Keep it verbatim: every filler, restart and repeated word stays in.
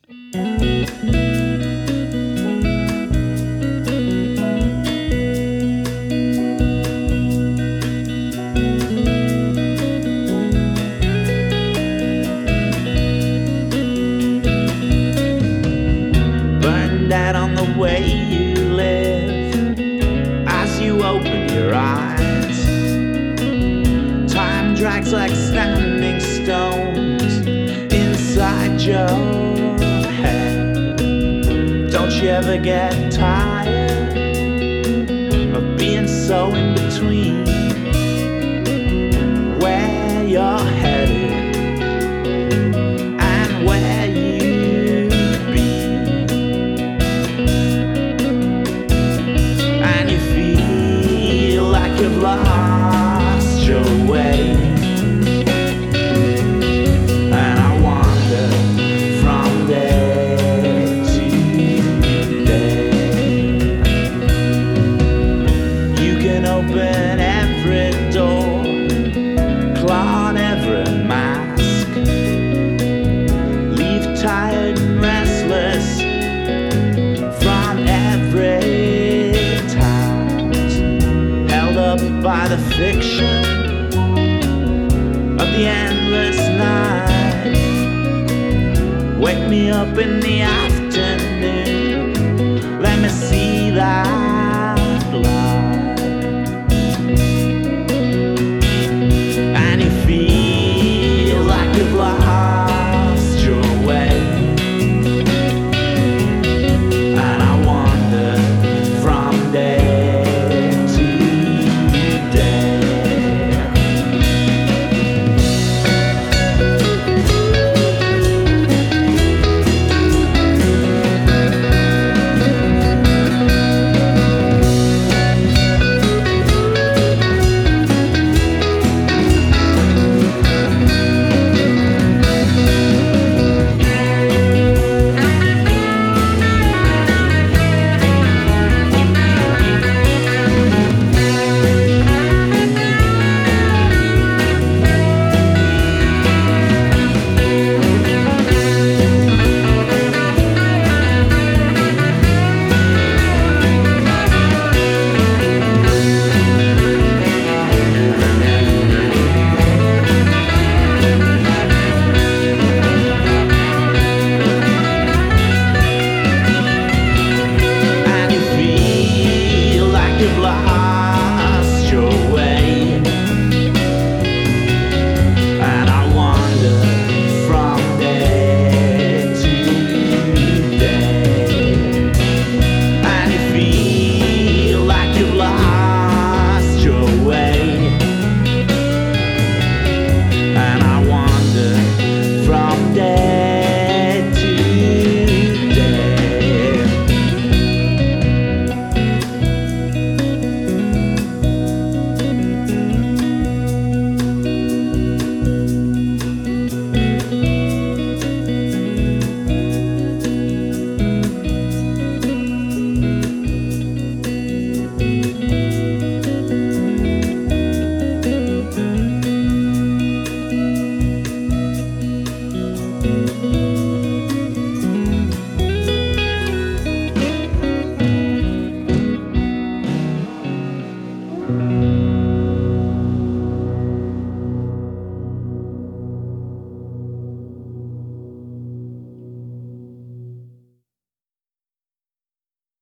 Burned out on the way you live as you open your eyes. Time drags like standing stones inside your head. Don't you ever get tired of being so in between where you're headed and where you've been, and you feel like you've lost your way? And I wander from day to day. You can open every door, claw on every mask, leave tired and restless from every task, held up by the fiction of the endless night. Wake me up in the afternoon, let me see that